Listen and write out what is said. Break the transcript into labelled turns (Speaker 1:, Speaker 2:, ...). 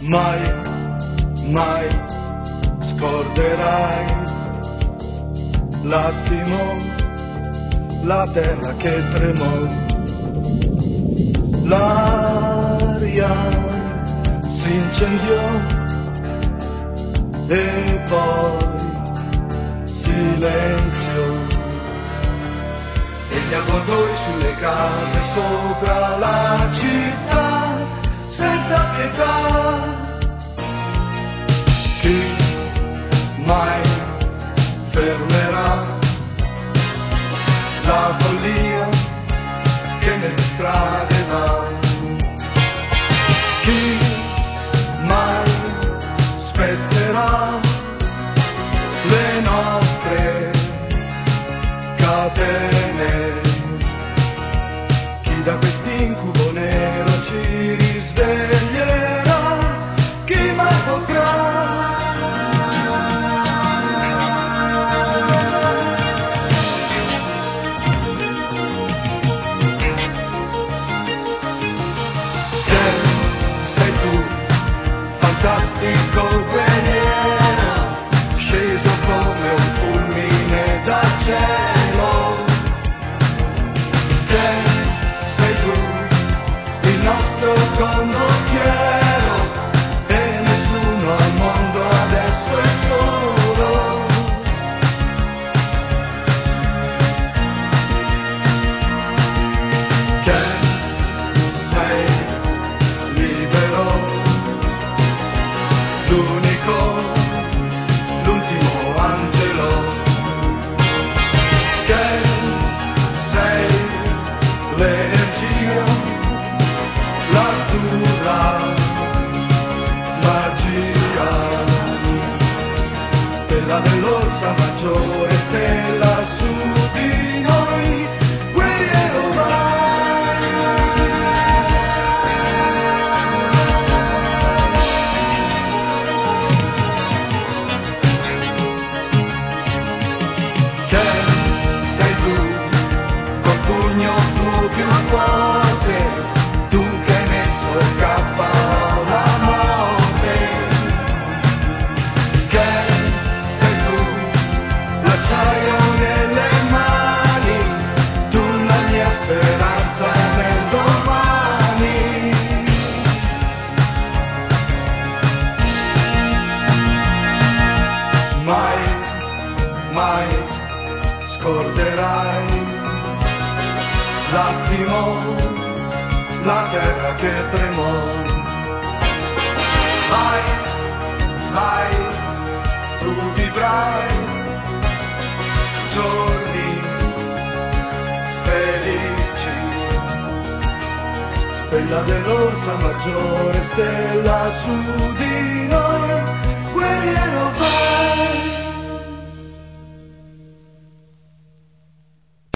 Speaker 1: Mai, mai scorderai l'attimo, la terra che tremò, l'aria si incendiò e poi silenzio, e gli avvoltoi sulle case sopra la città senza pietà. Chi mai fermerà la follia che nelle strade va? Chi mai spezzerà le nostre catene? Chi da quest'incubo nero ci risveglierà? Chi mai potrà? Fantastico guerriero, sceso come un fulmine dal cielo. Che sei tu, il nostro condottiero, e nessuno al mondo adesso è solo. Che sei libero, l'unico, l'ultimo angelo. Che sei l'energia, l'azzurra magia, stella dell'Orsa Maggiore, stella su di noi, guerriero vai. Che sei tu, col pugno tu più forte, tu che hai messo capo la morte. Che sei tu, l'acciaio nelle mani, tu la mia speranza nel domani. Mai, mai scorderai l'attimo, la terra che tremò. Mai, mai tu vivrai giorni felici, stella dell'Orsa Maggiore, stella su di noi.